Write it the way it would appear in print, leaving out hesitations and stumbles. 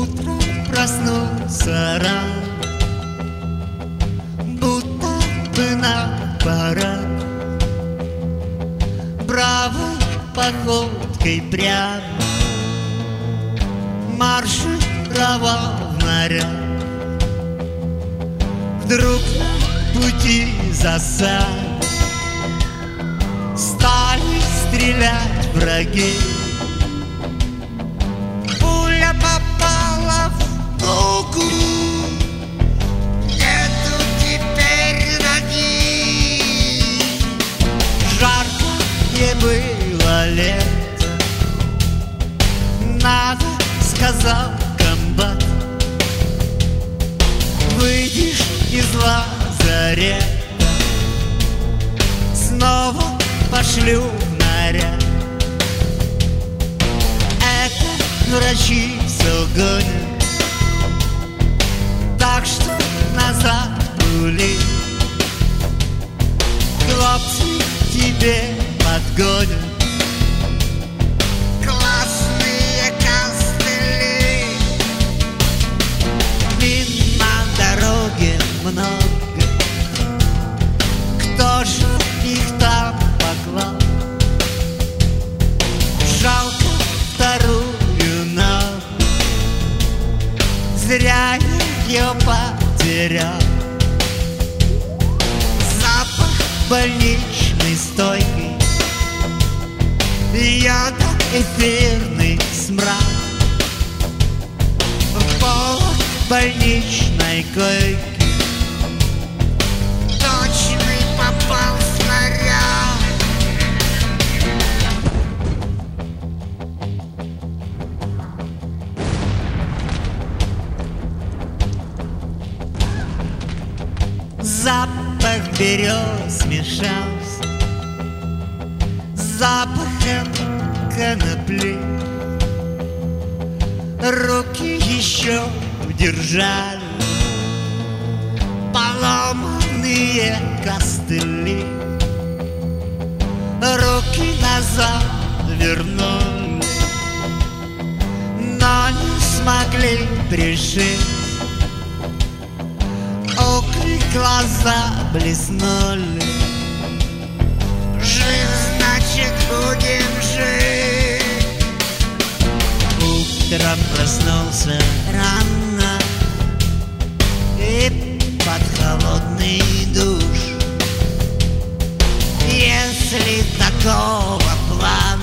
Утром проснулся рано, будто бы на парад, бравой походкой прямо маршировал в наряд. Вдруг на пути засад стали стрелять враги. Пуля попала в ногу, нету теперь ноги. Жарко не было лето, надо, сказал комбат, выйдешь из лазарета, снова пошлю в наряд. Это врачи все гонят, так что назад пули хлопцы тебе подгонят. Классные костыли, мин на дороге много, кто же их там поклал? Жалко вторую ногу, зря ее потерял. Запах больничной стойки, йодо-эфирный смрад, в полах больничной койки точный попал снаряд. Запах берез смешался с запахом конопли, руки еще держали поломанные костыли, руки назад вернули, но не смогли пришить. Окрик, глаза блеснули, жив, значит, будем жить. Утром проснулся рано и под холодный душ. Если такого плана